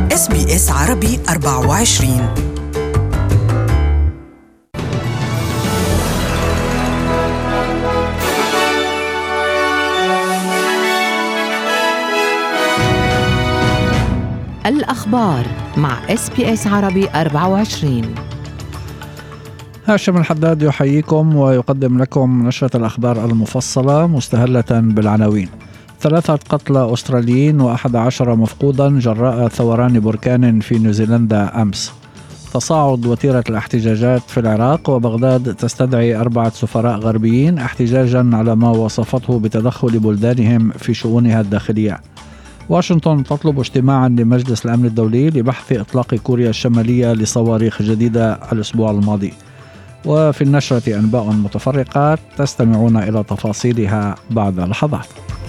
SBS عربي 24. الأخبار مع SBS عربي 24. هاشم الحداد يحييكم ويقدم لكم نشرة الأخبار المفصلة مستهلة بالعناوين. 3 قتلى أستراليين و11 مفقودا جراء ثوران بركان في نيوزيلندا أمس. تصاعد وتيرة الاحتجاجات في العراق، وبغداد تستدعي 4 سفراء غربيين احتجاجا على ما وصفته بتدخل بلدانهم في شؤونها الداخلية. واشنطن تطلب اجتماعا لمجلس الأمن الدولي لبحث إطلاق كوريا الشمالية لصواريخ جديدة الأسبوع الماضي. وفي النشرة أنباء متفرقة تستمعون إلى تفاصيلها بعد لحظات.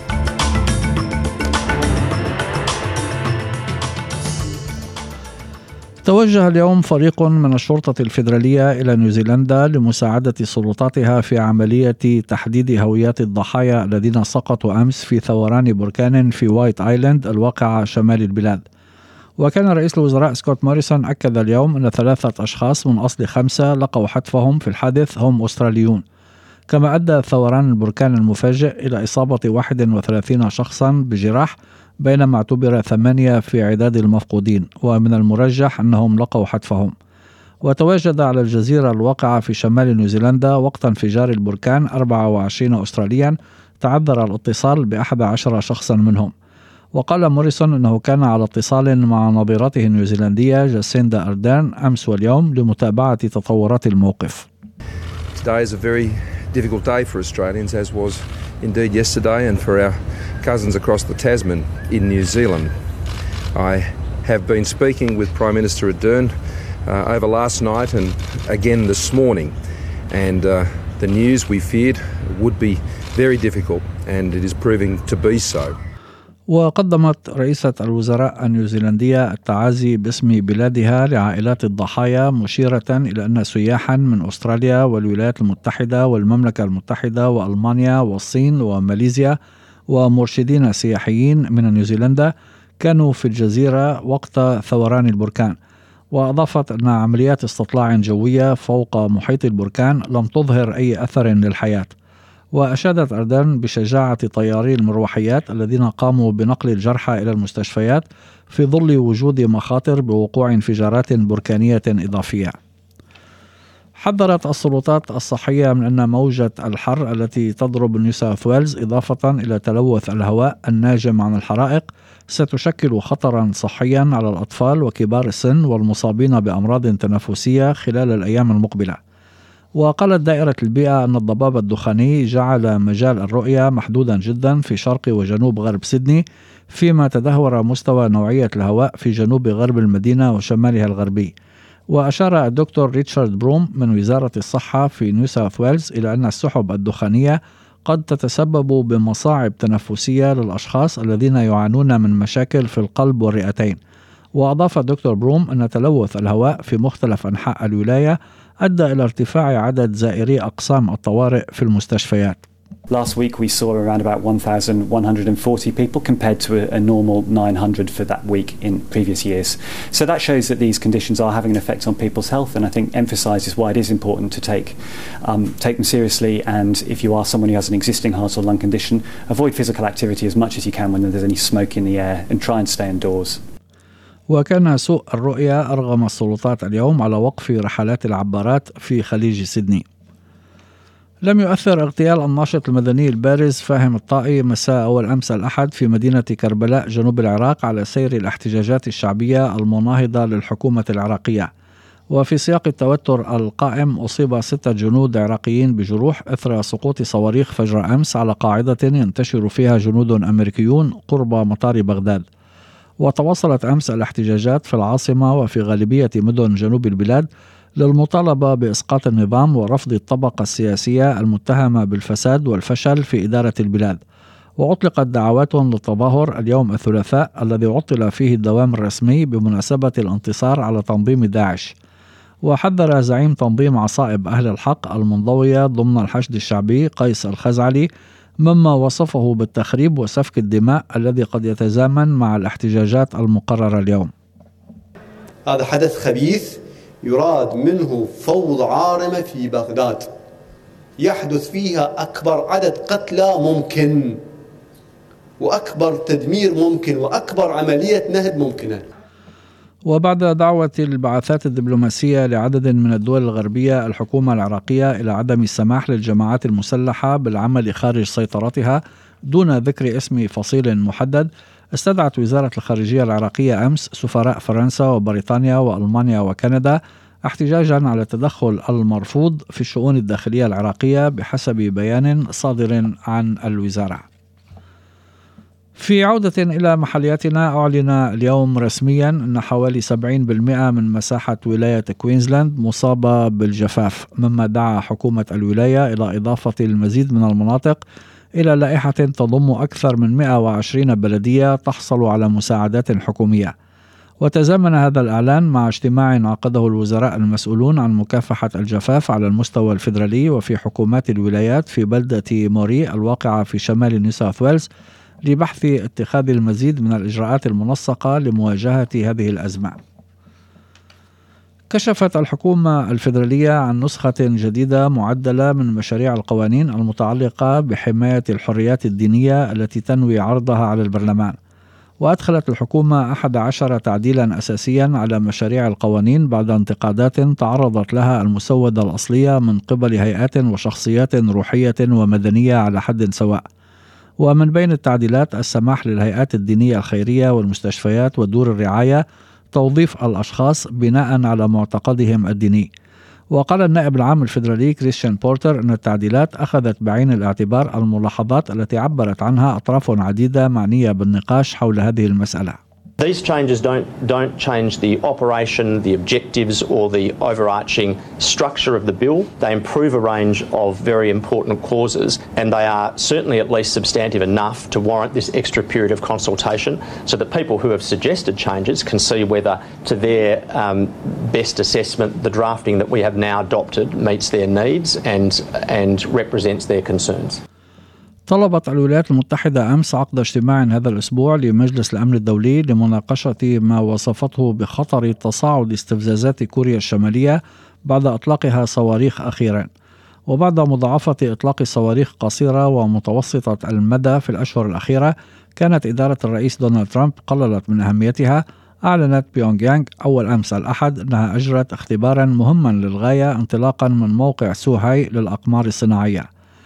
توجه اليوم فريق من الشرطة الفيدرالية إلى نيوزيلندا لمساعدة سلطاتها في عملية تحديد هويات الضحايا الذين سقطوا أمس في ثوران بركان في وايت آيلاند الواقع شمال البلاد. وكان رئيس الوزراء سكوت موريسون أكد اليوم أن 3 أشخاص من أصل 5 لقوا حتفهم في الحادث هم أستراليون. كما أدى ثوران البركان المفاجئ إلى إصابة 31 شخصا بجراح، بينما اعتبر 8 في عداد المفقودين، ومن المرجح أنهم لقوا حتفهم. وتواجد على الجزيرة الواقعة في شمال نيوزيلندا وقت انفجار البركان 24 أستراليا تعذر الاتصال ب11 شخصا منهم. وقال موريسون أنه كان على اتصال مع نظيرته النيوزيلندية جاسيندا أردرن أمس واليوم لمتابعة تطورات الموقف. Today is a very difficult day for Australians, as was indeed yesterday, and for our cousins across the Tasman in New Zealand. I have been speaking with Prime Minister Ardern over last night and again this morning, and the news we feared would be very difficult, and it is proving to be so. وقدمت رئيسة الوزراء النيوزيلندية التعازي باسم بلادها لعائلات الضحايا، مشيرة إلى أن سياحا من أستراليا والولايات المتحدة والمملكة المتحدة وألمانيا والصين وماليزيا ومرشدين سياحيين من نيوزيلندا كانوا في الجزيرة وقت ثوران البركان. وأضافت أن عمليات استطلاع جوية فوق محيط البركان لم تظهر أي أثر للحياة. وأشادت أردن بشجاعة طياري المروحيات الذين قاموا بنقل الجرحى إلى المستشفيات في ظل وجود مخاطر بوقوع انفجارات بركانية إضافية. حذرت السلطات الصحية من أن موجة الحر التي تضرب نيو ساوث ويلز إضافة إلى تلوث الهواء الناجم عن الحرائق ستشكل خطرا صحيا على الأطفال وكبار السن والمصابين بأمراض تنفسية خلال الأيام المقبلة. وقالت دائرة البيئة أن الضباب الدخاني جعل مجال الرؤية محدودا جدا في شرق وجنوب غرب سيدني، فيما تدهور مستوى نوعية الهواء في جنوب غرب المدينة وشمالها الغربي. وأشار الدكتور ريتشارد بروم من وزارة الصحة في نيو ساوث ويلز إلى أن السحب الدخانية قد تتسبب بمصاعب تنفسية للأشخاص الذين يعانون من مشاكل في القلب والرئتين. وأضاف الدكتور بروم أن تلوث الهواء في مختلف أنحاء الولاية أدى إلى ارتفاع عدد زائري أقسام الطوارئ في المستشفيات. Last week we saw around about 1,140 people compared to a normal 900 for that week in previous years. So that shows that these conditions are having an effect on people's health, and I think emphasises why it is important to take them seriously, and if you are someone who has an existing heart or lung condition, avoid physical activity as much as you can when there's any smoke in the air and try and stay indoors. وكان سوء الرؤية أرغم السلطات اليوم على وقف رحلات العبارات في خليج سيدني. لم يؤثر اغتيال الناشط المدني البارز فاهم الطائي مساء أول أمس الأحد في مدينة كربلاء جنوب العراق على سير الاحتجاجات الشعبية المناهضة للحكومة العراقية. وفي سياق التوتر القائم أصيب 6 جنود عراقيين بجروح إثر سقوط صواريخ فجر أمس على قاعدة ينتشر فيها جنود أمريكيون قرب مطار بغداد. وتواصلت أمس الاحتجاجات في العاصمة وفي غالبية مدن جنوب البلاد للمطالبة بإسقاط النظام ورفض الطبقة السياسية المتهمة بالفساد والفشل في إدارة البلاد. وأطلقت دعوات للتظاهر اليوم الثلاثاء الذي عطل فيه الدوام الرسمي بمناسبة الانتصار على تنظيم داعش. وحذر زعيم تنظيم عصائب أهل الحق المنضوية ضمن الحشد الشعبي قيس الخزعلي مما وصفه بالتخريب وسفك الدماء الذي قد يتزامن مع الاحتجاجات المقررة اليوم. هذا حدث خبيث يراد منه فوضى عارمة في بغداد يحدث فيها أكبر عدد قتلى ممكن وأكبر تدمير ممكن وأكبر عملية نهب ممكنة. وبعد دعوة البعثات الدبلوماسية لعدد من الدول الغربية الحكومة العراقية إلى عدم السماح للجماعات المسلحة بالعمل خارج سيطرتها دون ذكر اسم فصيل محدد، استدعت وزارة الخارجية العراقية أمس سفراء فرنسا وبريطانيا وألمانيا وكندا احتجاجا على التدخل المرفوض في الشؤون الداخلية العراقية بحسب بيان صادر عن الوزارة. في عودة إلى محلياتنا، أعلن اليوم رسميا أن حوالي 70% من مساحة ولاية كوينزلاند مصابة بالجفاف، مما دعا حكومة الولاية إلى إضافة المزيد من المناطق إلى لائحة تضم أكثر من 120 بلدية تحصل على مساعدات حكومية. وتزامن هذا الإعلان مع اجتماع عقده الوزراء المسؤولون عن مكافحة الجفاف على المستوى الفيدرالي وفي حكومات الولايات في بلدة موري الواقعة في شمال نيو ساوث ويلز لبحث اتخاذ المزيد من الإجراءات المنسقة لمواجهة هذه الأزمة. كشفت الحكومة الفيدرالية عن نسخة جديدة معدلة من مشاريع القوانين المتعلقة بحماية الحريات الدينية التي تنوي عرضها على البرلمان. وأدخلت الحكومة 11 تعديلا أساسيا على مشاريع القوانين بعد انتقادات تعرضت لها المسودة الأصلية من قبل هيئات وشخصيات روحية ومدنية على حد سواء. ومن بين التعديلات السماح للهيئات الدينية الخيرية والمستشفيات ودور الرعاية توظيف الأشخاص بناء على معتقدهم الديني. وقال النائب العام الفيدرالي كريستيان بورتر أن التعديلات أخذت بعين الاعتبار الملاحظات التي عبرت عنها أطراف عديدة معنية بالنقاش حول هذه المسألة. These changes don't change the operation, the objectives or the overarching structure of the bill. They improve a range of very important clauses and they are certainly at least substantive enough to warrant this extra period of consultation so that people who have suggested changes can see whether to their best assessment the drafting that we have now adopted meets their needs and represents their concerns. طلبت الولايات المتحدة أمس عقد اجتماع هذا الأسبوع لمجلس الأمن الدولي لمناقشة ما وصفته بخطر تصاعد استفزازات كوريا الشمالية بعد إطلاقها صواريخ أخيرا. وبعد مضاعفة إطلاق صواريخ قصيرة ومتوسطة المدى في الأشهر الأخيرة، كانت إدارة الرئيس دونالد ترامب قللت من أهميتها. أعلنت بيونغ يانغ أول أمس الأحد أنها أجرت اختبارا مهما للغاية انطلاقا من موقع سوهاي للأقمار الصناعية.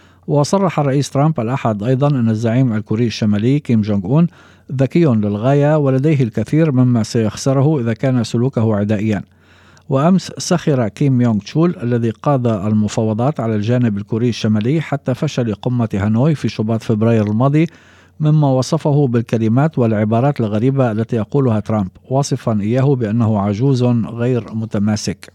وصرح الرئيس ترامب الأحد أيضا أن الزعيم الكوري الشمالي كيم جونغ أون ذكي للغاية ولديه الكثير مما سيخسره إذا كان سلوكه عدائيا. وأمس سخر كيم يونغ تشول الذي قاد المفاوضات على الجانب الكوري الشمالي حتى فشل قمة هانوي في شباط فبراير الماضي، مما وصفه بالكلمات والعبارات الغريبة التي يقولها ترامب، واصفا إياه بأنه عجوز غير متماسك.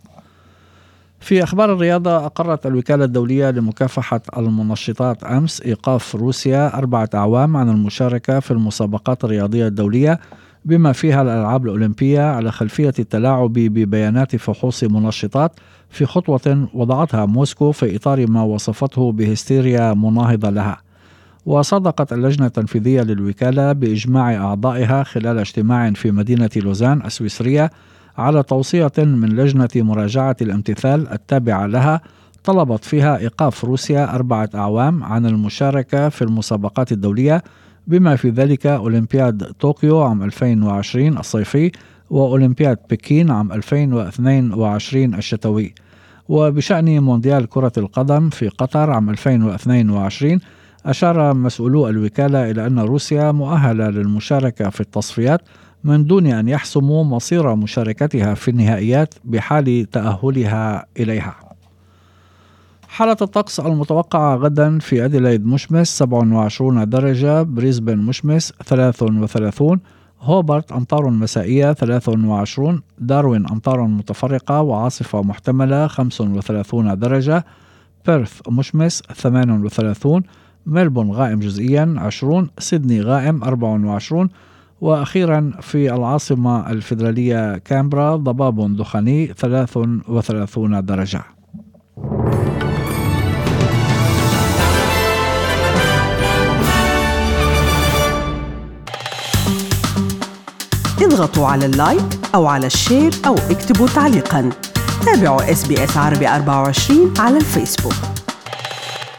في أخبار الرياضة، أقرت الوكالة الدولية لمكافحة المنشطات أمس إيقاف روسيا 4 أعوام عن المشاركة في المسابقات الرياضية الدولية بما فيها الألعاب الأولمبية على خلفية التلاعب ببيانات فحوص منشطات، في خطوة وضعتها موسكو في إطار ما وصفته بهستيريا مناهضة لها. وصدقت اللجنة التنفيذية للوكالة بإجماع أعضائها خلال اجتماع في مدينة لوزان السويسرية على توصية من لجنة مراجعة الامتثال التابعة لها طلبت فيها إيقاف روسيا 4 أعوام عن المشاركة في المسابقات الدولية بما في ذلك أولمبياد طوكيو عام 2020 الصيفي وأولمبياد بكين عام 2022 الشتوي. وبشأن مونديال كرة القدم في قطر عام 2022 أشار مسؤولو الوكالة إلى أن روسيا مؤهلة للمشاركة في التصفيات من دون أن يحسموا مصير مشاركتها في النهائيات بحال تأهلها إليها. حالة الطقس المتوقعة غدا: في أديلايد مشمس 27 درجة، بريسبن مشمس 33، هوبرت أمطار مسائية 23، داروين أمطار متفرقة وعاصفة محتملة 35 درجة، بيرث مشمس 38، ملبون غائم جزئيا 20، سيدني غائم 24، وأخيرا في العاصمة الفيدرالية كامبرا ضباب دخاني 33 درجة. اضغطوا على اللايك أو على الشير أو اكتبوا تعليقاً. تابعوا SBS عربي 24 على الفيسبوك.